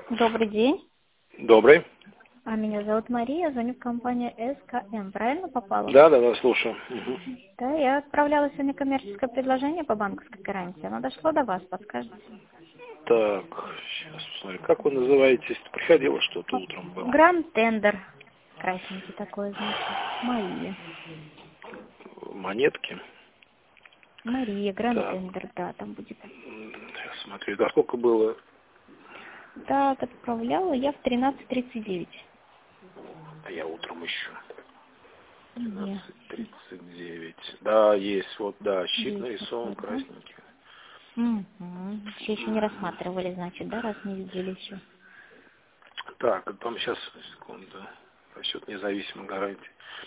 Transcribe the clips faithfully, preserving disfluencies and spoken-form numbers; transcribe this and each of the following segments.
Добрый день. Добрый. А меня зовут Мария, звоню в компанию эс ка эм. Правильно попала? Да, да, да, слушаю. Угу. Да, я отправляла сегодня коммерческое предложение по банковской гарантии. Оно дошло до вас, подскажете? Так, сейчас посмотрим. Как вы называетесь? Приходило что-то утром было? Гранд Тендер. Красненький такой, значит. Мария. Монетки. Мария, Гранд Так, Тендер, да, там будет. я смотрю. Да сколько было? Так, отправляла я в тринадцать тридцать девять. А я утром ищу. Нет. тринадцать тридцать девять. Да, есть. Вот, да, щит Есть нарисован такой, да? красненький. Угу. Все еще не рассматривали, значит, да, раз не видели еще. Так, а там сейчас, секунду. Расчет независимой гарантии.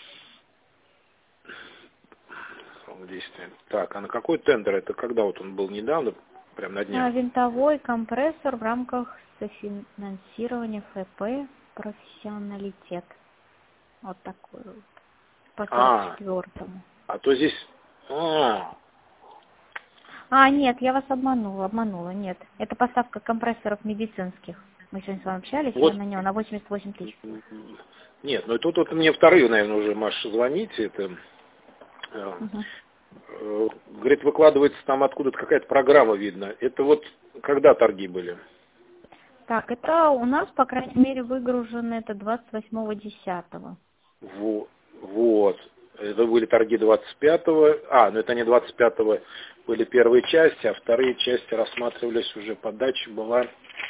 Срок действия. Так, а на какой тендер? Это когда вот он был недавно? Прям на А, днях? винтовой компрессор в рамках софинансирования эф пэ профессионалитет. Вот такой вот. По сорок А, четвёртому. а то здесь... А, А, нет, я вас обманула, обманула, нет. Это поставка компрессоров медицинских. Мы сегодня с вами общались, я вот. на него на восемьдесят восемь тысяч. Нет, ну тут вот мне вторые, наверное, уже, Маша, звоните. Это, э, Угу. э, говорит, выкладывается там откуда-то какая-то программа, видно. Это вот когда торги были? Так, это у нас, по крайней мере, выгружено это двадцать восьмого десятого. Во- Вот. Это были торги двадцать пятого. А, ну это не двадцать пятого были первые части, а вторые части рассматривались уже, подача была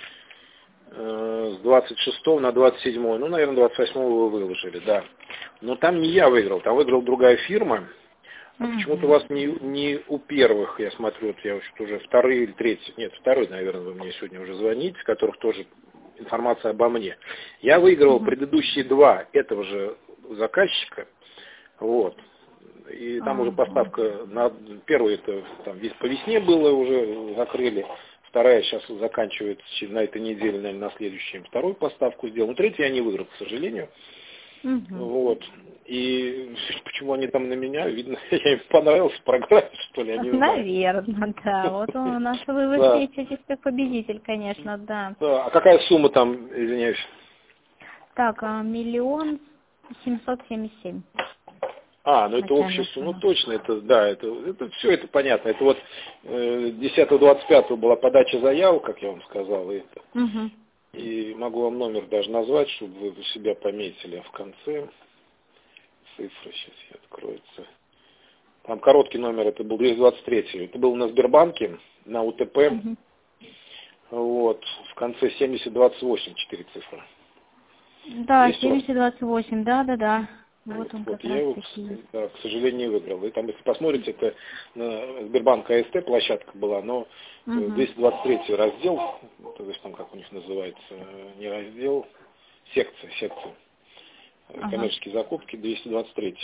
э, с двадцать шестого на двадцать седьмое. Ну, наверное, двадцать восьмого вы выложили, да. Но там не я выиграл, там выиграла другая фирма. А почему-то у Угу. вас не, не у первых, я смотрю, вот я вот уже вторые или третий, нет, второй, наверное, вы мне сегодня уже звоните, в которых тоже информация обо мне. Я выигрывал Угу. предыдущие два этого же заказчика, вот. И там уже Ага. поставка на первый это там весь по весне было, уже закрыли. Вторая сейчас заканчивается на этой неделе, наверное, на следующем вторую поставку сделал. Но третью я не выиграл, к сожалению. Угу. Вот. И почему они там на меня, видно, я им понравился в программе, что ли, я не знаю. Наверное, да. Вот у нас вы Да. высвечиваетесь как победитель, конечно, да. Да. А какая сумма там, извиняюсь? Так, а, миллион семьсот семьдесят семь. А, ну это общая Начальная сумма, ну сумма. точно, это, да, это, это все это понятно. Это вот э, десятого двадцать пятого была подача заявок, как я вам сказал, и, это. Угу. И могу вам номер даже назвать, чтобы вы у себя пометили, а в конце цифры сейчас я откроется. Там короткий номер, это был двести двадцать три, это был на Сбербанке, на у тэ пэ, Угу. вот, в конце семьдесят двадцать восемь, четыре цифры. Да, Есть у вас? семьдесят двадцать восемь, да, да, да. Вот Вот, он вот как я раз его, таки. да, к сожалению, не выиграл. И там, если посмотрите, это на Сбербанк а эс тэ площадка была, но э, Угу. двести двадцать третий раздел, то есть там, как у них называется, э, не раздел, секция, секция. Э, Ага. Коммерческие закупки двести двадцать три.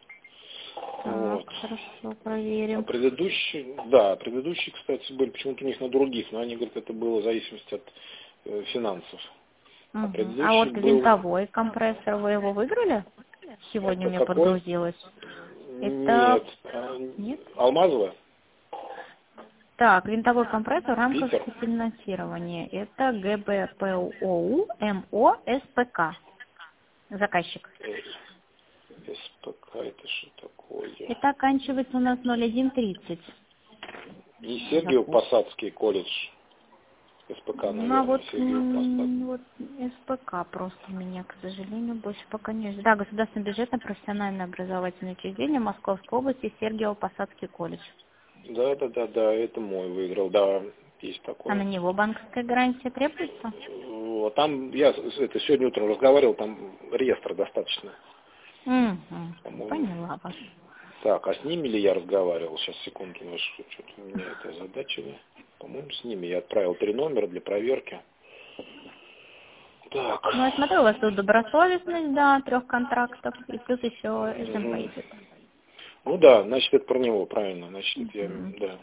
Так, Вот. хорошо, А проверим. предыдущие, да, предыдущие, кстати, были почему-то у них на других, но они говорят, это было в зависимости от э, финансов. А Угу. А предыдущий вот был, винтовой компрессор, вы его выиграли? Сегодня у это меня какой? подгрузилось. Это... Нет, а, Нет? Алмазова, Так, винтовой компрессор в рамках Питер. финансирования. Это гэ бэ пэ о у эм о эс пэ ка. Заказчик. Э, эс пэ ка, это что такое? Это оканчивается у нас ноль один тридцать. Не Сергиев Запуск. Посадский колледж. эс пэ ка, Ну, а наверное, вот, Сергиев Посад. м, вот эс пэ ка просто у меня, к сожалению, больше пока нет. Да, государственное бюджетное профессиональное образовательное учреждение Московской области, Сергиево-Посадский колледж. Да, да, да, да, это мой выиграл, да, есть А на такое. него банковская гарантия требуется? Вот, там я с- это сегодня утром разговаривал, там реестра достаточно, Угу. по-моему. Поняла вас. Так, а с ними ли я разговаривал? Сейчас, секунду, что-то у меня это озадачили. По-моему, с ними я отправил три номера для проверки. Так. Ну, я смотрю, у вас тут добросовестность, да, трех контрактов, и плюс еще эс эм пэ Мгм. идет. Ну да, значит, это про него, правильно. Значит, это я, Угу. да.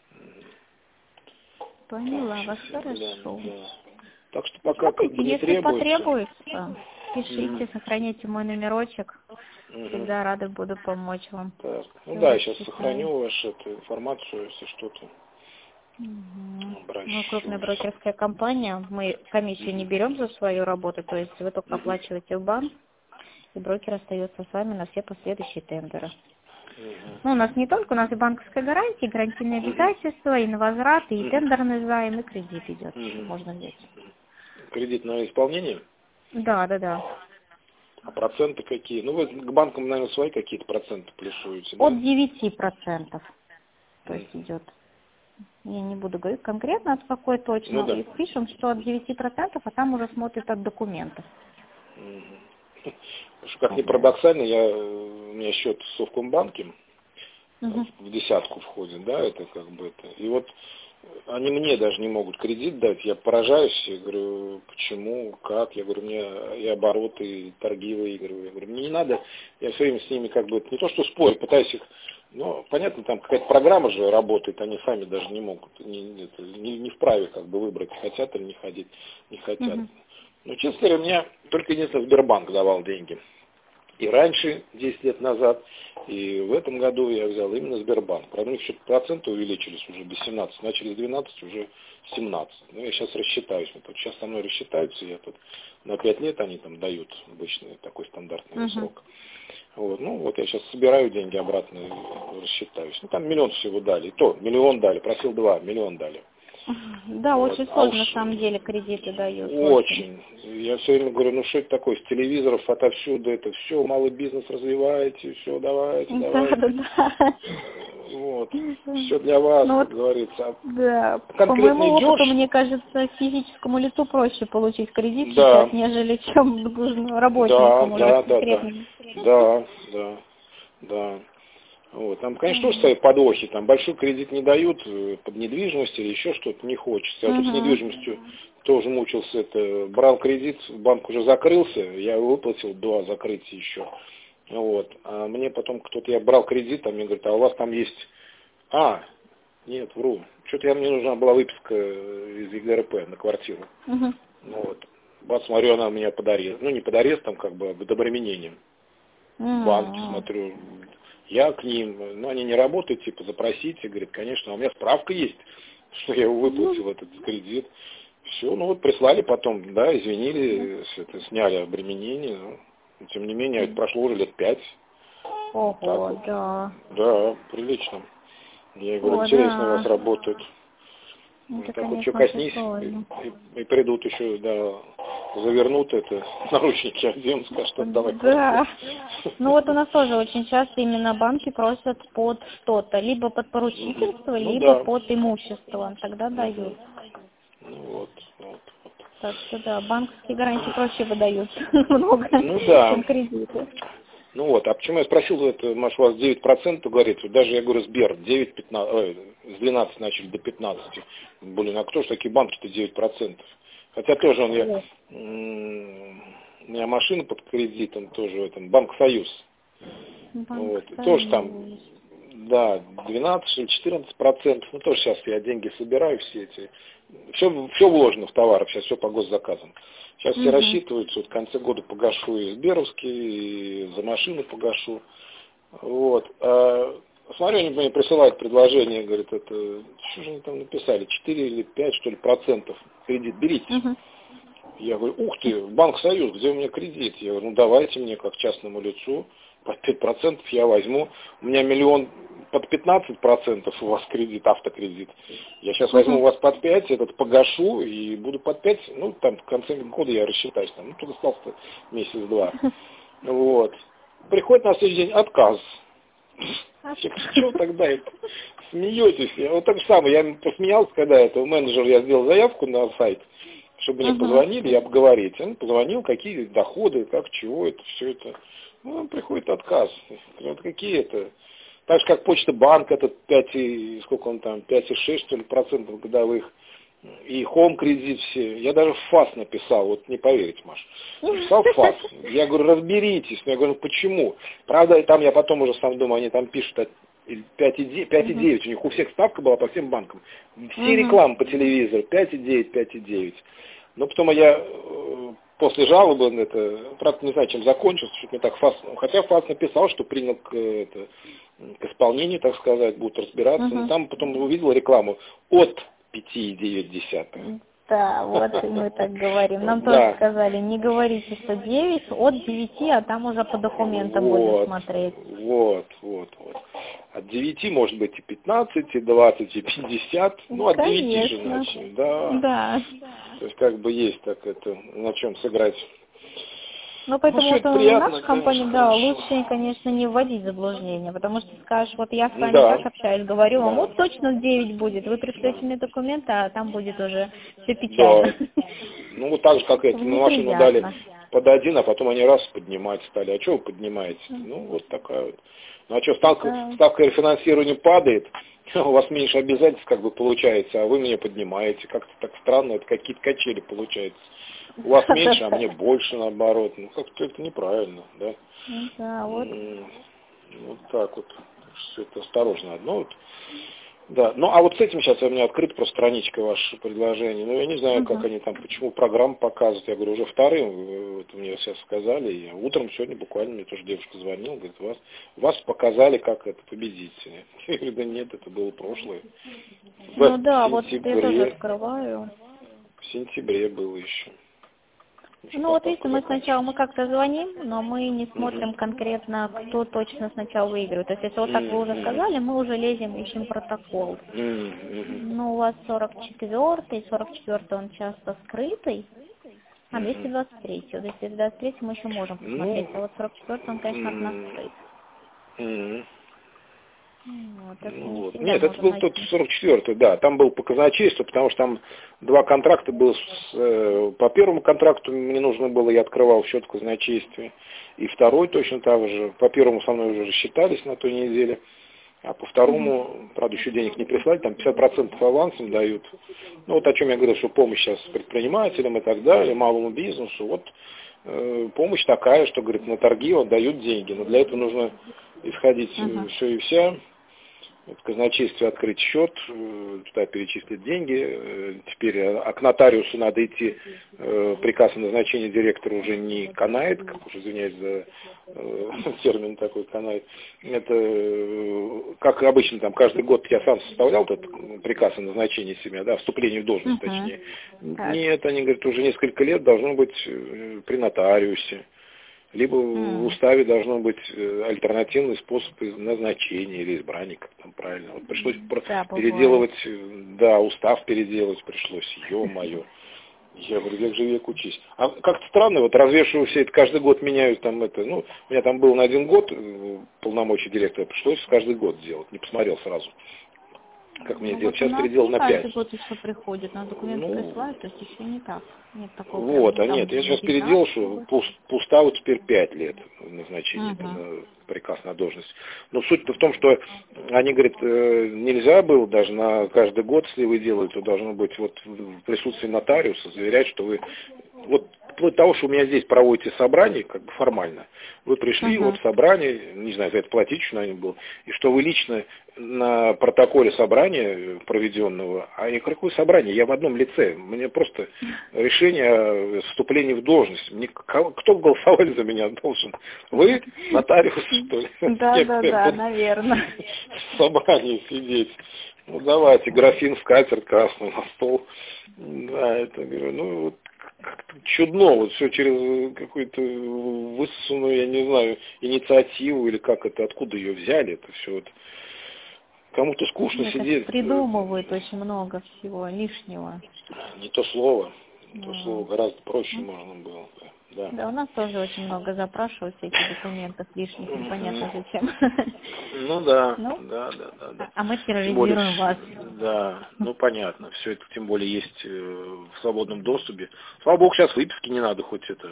Так, Поняла сейчас вас, я гляну, хорошо. да. Так что Ну, пока как смотрите, бы не если требуется. потребуется, Мгм. пишите, сохраните мой номерочек. Мгм. Всегда рада буду помочь вам. Так. Ну Все да, я сейчас рассчитаю. сохраню вашу эту информацию, если что-то. Угу. Обращусь. Ну, крупная брокерская компания, мы комиссию не берем за свою работу, то есть вы только оплачиваете в банк, и брокер остается с вами на все последующие тендеры. Угу. Ну, у нас не только, у нас и банковская гарантия, и гарантийные обязательства, и на возврат, и Угу. тендерный займ, и кредит идет, Угу. можно взять. Кредит на исполнение? Да, да, да. А проценты какие? Ну, вы к банкам, наверное, свои какие-то проценты плюсуете, да? От девяти процентов, то есть Угу. идет. Я не буду говорить конкретно от какой Ну точно, да. и пишем, что от девяти процентов, а там уже смотрят от документов. Угу. Что, как ни парадоксально, я, у меня счет в Совкомбанке Угу. в десятку входит, да, это как бы это. И вот они мне даже не могут кредит дать, я поражаюсь, я говорю, почему, как, я говорю, мне и обороты, и торги выигрываю, я говорю, мне не надо, я все время с ними как бы, не то что спорю, пытаюсь их, ну, понятно, там какая-то программа же работает, они сами даже не могут, не, это, не, не вправе как бы выбрать, хотят или не ходить, не хотят. Угу. Но, честно говоря, мне только единственное Сбербанк давал деньги. И раньше, десять лет назад, и в этом году я взял именно Сбербанк. Правда, у них что-то проценты увеличились уже до семнадцати, начали с двенадцати, уже семнадцать. Ну, я сейчас рассчитаюсь. Вот сейчас со мной рассчитаются, я тут на пять лет они там дают обычный такой стандартный Угу. срок. Вот, ну, вот я сейчас собираю деньги обратно и рассчитаюсь. Ну, там миллион всего дали. И то, миллион дали, просил два, миллион дали. Да, Вот. очень А сложно уж на самом деле кредиты дают. очень. Я все время говорю, ну что это такое, с телевизоров отовсюду это все, малый бизнес развиваете, все, давайте, Да, давайте. да, да. Вот. Все для вас, Ну как вот, говорится. да, А по конкретно моему опыту, идешь? мне кажется, физическому лицу проще получить кредит сейчас, Да, нежели чем ну, работнику, да, может быть, да, да, да, конкретно. да, да, да. Вот. Там, конечно, тоже Мгм. свои подвохи. Там большой кредит не дают э, под недвижимость или еще что-то, не хочется. Я тут с Мгм. недвижимостью тоже мучился. Это, брал кредит, банк уже закрылся, я его выплатил до закрытия еще. Вот. А мне потом кто-то, я брал кредит, а мне говорит, а у вас там есть... А, нет, вру. Что-то я, мне нужна была выписка из ЕГРП на квартиру. Мгм. Ну вот. Вот, смотрю, она у меня под арест. Ну, не под арестом, как бы, а под обременением. Банк, М. смотрю, я к ним, ну, они не работают, типа, запросите, говорит, конечно, а у меня справка есть, что я его выплатил, этот кредит. Все, ну вот прислали потом, да, извинили, это, сняли обременение, но, тем не менее, это прошло уже лет пять. Вот так Ого, вот. да. Да, прилично. Я говорю, О, интересно у вас да. работают. Это, Вот так вот, что конечно, очень коснись, и, сложно. и- и придут еще, да, завернут это, наручники оденут, скажут, отдавай Да. квартиру. Ну вот у нас тоже очень часто именно банки просят под что-то, либо под Мгм. поручительство, Ну либо да. под имущество. Тогда Мгм. дают. Ну вот, вот, вот. Так что да, банковские гарантии проще выдают много, Ну да. чем кредиты. Ну вот, а почему я спросил, это, Маш, у вас девять процентов, говорит, вот даже я говорю, Сбер, девять пятнадцать, ой, с двенадцати начали до пятнадцати. Блин, а кто ж такие банки-то девять процентов? Хотя тоже он, я, О, м, у меня машина под кредитом тоже в этом, Банк Союз. Банк Вот, и тоже там, Союз. да, двенадцать или четырнадцать процентов, ну тоже сейчас я деньги собираю все эти, все, все вложено в товары, сейчас все по госзаказам. Сейчас все Угу. рассчитываются, вот в конце года погашу и Сберовский, и за машину погашу. Вот. А, смотрю, они мне присылают предложение, говорят, это, что же они там написали, четыре или пять, что ли, процентов кредит, берите. Угу. Я говорю, ух ты, Банк Союз, где у меня кредит? Я говорю, ну давайте мне как частному лицу, под пять процентов я возьму. У меня миллион под пятнадцать процентов у вас кредит, автокредит. Я сейчас возьму у Угу. вас под пять, этот погашу и буду под пять, ну там в конце года я рассчитаюсь, там, ну тут остался месяц-два. Вот. Приходит на следующий день отказ. Что тогда это? Смеетесь? Я вот так же самое, я посмеялся, когда это менеджер, я сделал заявку на сайт, чтобы мне Угу. позвонили и обговорить. Он позвонил, какие доходы, как, чего это, все это. Ну, приходит отказ. Вот какие это? Так же, как Почта Банк, это пять, и, сколько он там, пять и шесть, что ли, процентов годовых. И Home кредит все. Я даже в ФАС написал, вот не поверите, Маш. Написал в ФАС. Я говорю, разберитесь. Я говорю, ну почему? Правда, там я потом уже сам думаю, они там пишут от пять и девять. У них у всех ставка была по всем банкам. Все Угу. рекламы по телевизору пять и девять, пять и девять. Но потом я э, после жалобы, это, правда, не знаю, чем закончилось, что мне так ФАС, хотя ФАС написал, что принял к, это, к исполнению, так сказать, будут разбираться, uh-huh. но там потом увидел рекламу от пяти и девяти десятых. Да, вот и мы так говорим. Нам тоже сказали, не говорите, что девять, от девяти, а там уже по документам вот, будем смотреть. Вот, вот, вот. От девяти может быть и пятнадцать, и двадцать, и пятьдесят. Ну, от девяти же начнем, да. Да. То есть как бы есть так это, на чем сыграть. Ну, поэтому ну, вот приятно, наша компания, конечно, да, хорошо. лучше, конечно, не вводить заблуждение, потому что скажешь, вот я с вами да. так общаюсь, говорю вам, да. вот точно в девять будет, вы пришлете мне документы, а там будет уже все печально. Да. Ну, вот так же, как это, мы машину дали под один, а потом они раз поднимать стали. А что вы поднимаете? Ну, вот такая вот. Ну, а что, ставка, да. ставка рефинансирования падает, у вас меньше обязательств как бы получается, а вы меня поднимаете. Как-то так странно, это какие-то качели получаются. У вас меньше, а мне больше, наоборот. Ну, как-то это неправильно, да? Да, вот. Вот так вот. Все это осторожно одно вот. Да, ну а вот с этим сейчас у меня открыта просто страничка ваше предложение. Ну я не знаю, uh-huh. как они там, почему программу показывают. Я говорю, уже вторым, вот мне сейчас сказали. Я утром сегодня буквально, мне тоже девушка звонила, говорит, вас, вас показали, как это победить. Я говорю, да нет, это было прошлое. Ну в да, вот я тоже открываю. В сентябре было еще. Ну вот видите, мы сначала мы как-то звоним, но мы не смотрим mm-hmm. конкретно, кто точно сначала выигрывает. То есть если вот так вы уже сказали, мы уже лезем, ищем протокол. Mm-hmm. Ну у вас сорок четвёртый, сорок четвёртый он часто скрытый, а двести двадцать третий. Вот двести двадцать третий мы еще можем посмотреть, mm-hmm. а вот сорок четвёртый он, конечно, от нас скрыт. Mm-hmm. Вот, это ну, не вот. Нет, это был найти. тот сорок четвёртый, да, там был по казначейству, потому что там два контракта было, с, э, по первому контракту мне нужно было, я открывал счет в казначействе, и второй точно так же, по первому со мной уже рассчитались на той неделе, а по второму, mm-hmm. правда, еще денег не прислали, там пятьдесят процентов авансом дают, ну вот о чем я говорил, что помощь сейчас предпринимателям и так далее, малому бизнесу, вот э, помощь такая, что, говорит, на торги вот дают деньги, но для этого нужно исходить uh-huh. все и вся, в казначействе открыть счет, туда перечислить деньги, теперь а к нотариусу надо идти, приказ о назначении директора уже не канает, как уж извиняюсь за э, термин такой канает, это как обычно там каждый год я сам составлял этот приказ о назначении себя, да, вступлению в должность uh-huh. точнее, uh-huh. нет, они говорят, уже несколько лет должно быть при нотариусе. Либо mm. в уставе должно быть альтернативный способ назначения или избрания, как там правильно. Вот пришлось да, переделывать, да, устав переделать пришлось, ё-моё. Я говорю, век живи, век учись. А как-то странно, вот развешиваю все это, каждый год меняют там это, ну, у меня там было на один год полномочий директора, пришлось каждый год делать, не посмотрел сразу. Как мне ну, делать? Вот сейчас переделал на пять. Каждый год еще приходит, на документы ну, присылают, то есть еще не так. Нет такого. Вот, прям, а нет, я сейчас переделал, что по уставу теперь пять лет назначения, uh-huh. на приказ на должность. Но суть-то в том, что они говорят, нельзя было даже на каждый год, если вы делаете, то должно быть вот в присутствии нотариуса заверять, что вы вот вплоть до того, что у меня здесь проводите собрание, как бы формально, вы пришли, uh-huh. вот в собрание, не знаю, за это платить что наверное было, и что вы лично на протоколе собрания проведенного, а я какое собрание, я в одном лице, мне просто решение о вступлении в должность, мне, кто голосовать за меня должен? Вы, нотариус, что ли? Да, да, да, наверное. В собрании сидеть. Ну, давайте, графин, скатерть красную на стол. Да, это, говорю, ну, вот как-то чудно, вот все через какую-то высосанную, я не знаю, инициативу или как это, откуда ее взяли, это все вот. Кому-то скучно это сидеть. Придумывают очень много всего лишнего. Не то слово, не то слово, гораздо проще mm. можно было. Да. да, у нас тоже очень много запрашивают всяких документов лишних, непонятно зачем. Ну да, ну, да, да, да, да. А мы терроризируем вас. Да, ну понятно, все это тем более есть в свободном доступе. Слава богу, сейчас выписки не надо хоть это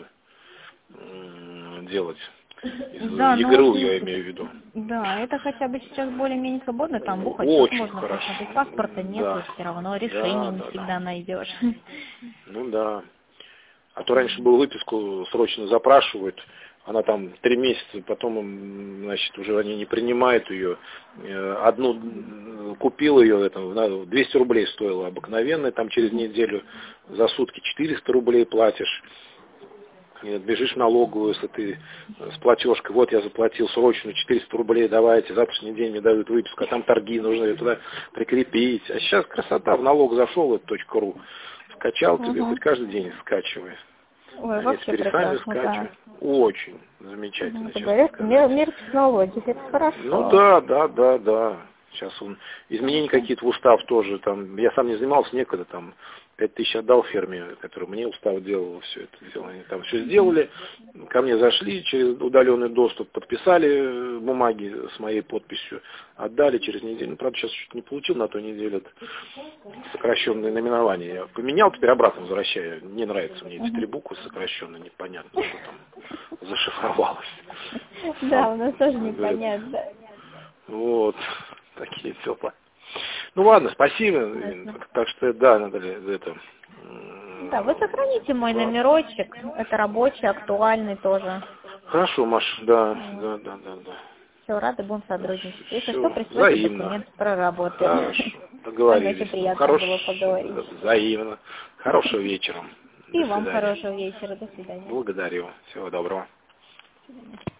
делать. Да, ЕГРУ, ну, я имею в виду. Да, это хотя бы сейчас более-менее свободно, там бухать очень можно хорошо. посмотреть, паспорта нету, да. все равно решение да, не да, всегда да. найдешь. Ну да. А то раньше было выписку срочно запрашивают, она там три месяца, потом, значит, уже они не принимают ее. Одну купил ее, это, двести рублей стоило обыкновенная, там через неделю за сутки четыреста рублей платишь. И бежишь в налоговую, если ты с платежкой, вот я заплатил срочно четыреста рублей, давайте, завтрашний день мне дают выписку, а там торги нужно ее туда прикрепить. А сейчас красота, в налог зашел, это .ру, скачал тебе, Угу. хоть каждый день скачивай. Ой, Они вообще теперь сами прекрасно, да. скачивают. Очень замечательно, Угу. честно Говорят, сказать. мир, мир технологий, это хорошо. Ну да, да, да, да. Сейчас он изменения какие-то в устав тоже там. Я сам не занимался некогда там. Пять тысяч отдал фирме, которая мне устав делала, все это сделали. Они там все сделали, ко мне зашли, через удаленный доступ подписали бумаги с моей подписью, отдали через неделю. Ну, правда, сейчас чуть не получил на той неделе это сокращенное наименование. Я поменял, теперь обратно возвращаю. Не нравится мне эти три буквы сокращенные, непонятно, что там зашифровалось. Да, у нас тоже непонятно. Вот, такие дела. Ну ладно, спасибо. Так что, да, Наталья, это... Да, вы сохраните мой номерочек. Это рабочий, актуальный тоже. Хорошо, Маш, да, да, да, да, да. Все, рады будем сотрудничать. Если Все, что, присылайте взаимно. документы, проработаем. Хорошо, Очень договорились. приятно Хорош... было поговорить. Взаимно. Хорошего вечера. И До вам свидания. хорошего вечера. До свидания. Благодарю. Всего доброго. До свидания.